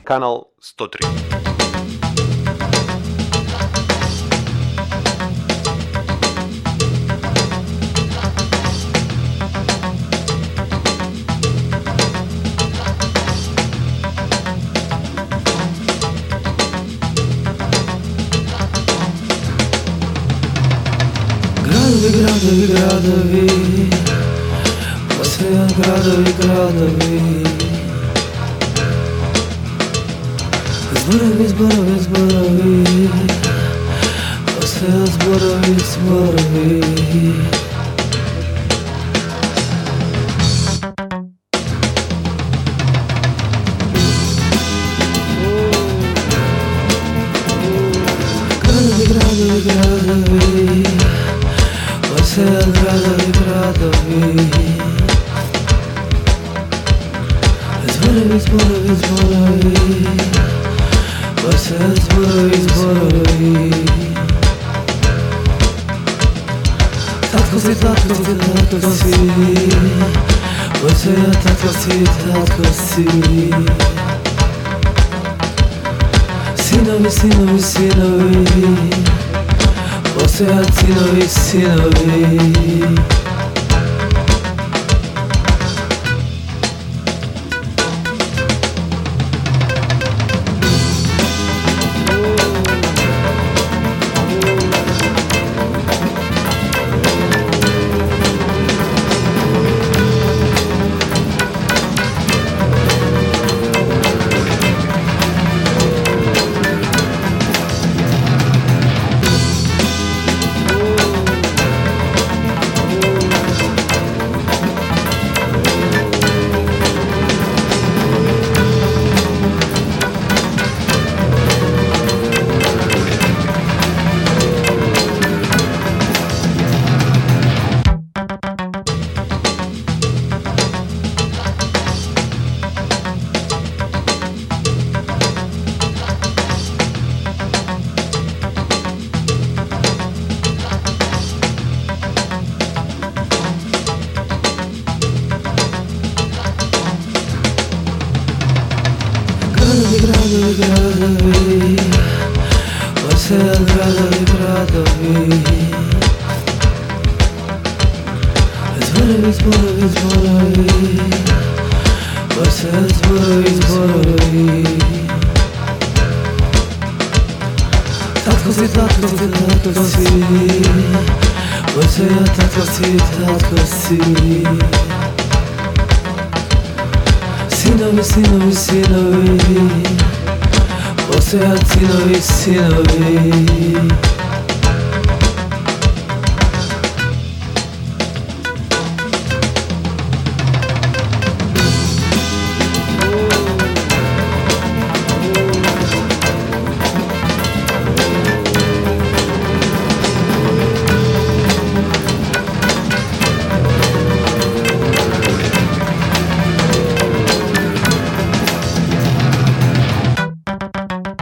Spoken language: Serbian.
kanal 103. Gradovi, gradovi, postoje gradovi, gradovi. Zborovi, zborovi, zborovi, postoje zborovi, zborovi. Gradovi, gradovi, gradovi, postoje gradovi, gradovi. Zborovi, zborovi, zborovi, postoje zborovi, zborovi. Tatko si, tatko si, tatko si, postoje tatko si, tatko si. Sinovi, sinovi, sinovi, postoje sinovi, sinovi. Gradovi, gradovi, postoje gradovi, gradovi. Zborovi, zborovi, zborovi, postoje zborovi, zborovi. Tatko si, tatko si, tatko si, postoje tatko si, tatko si. Sinovi, sinovi, sinovi, postoje sinovi, sinovi.